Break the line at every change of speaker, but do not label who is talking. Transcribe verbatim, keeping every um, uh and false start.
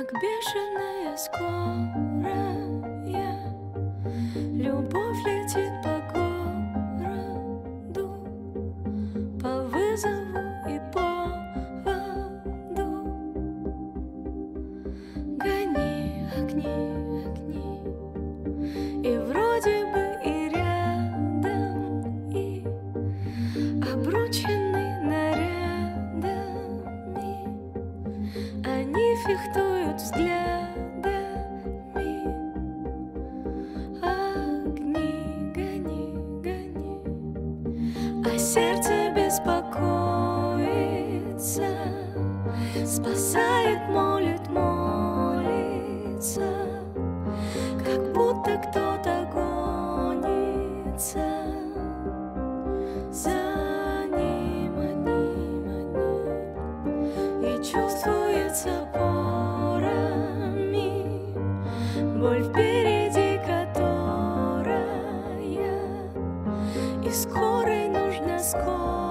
как бешеная скорая, любовь летит по городу, по вызову и поводу. Гони огни, огни, и вроде бы и рядом, и обручены нарядами, они фехтуют взглядами. Огни, гони, гони, а сердце беспокоится, спасает, молит, молится, как будто кто-то гонится за ним, одним, одним, и чувствуется порами боль впереди, которая и скорой нужна скорая.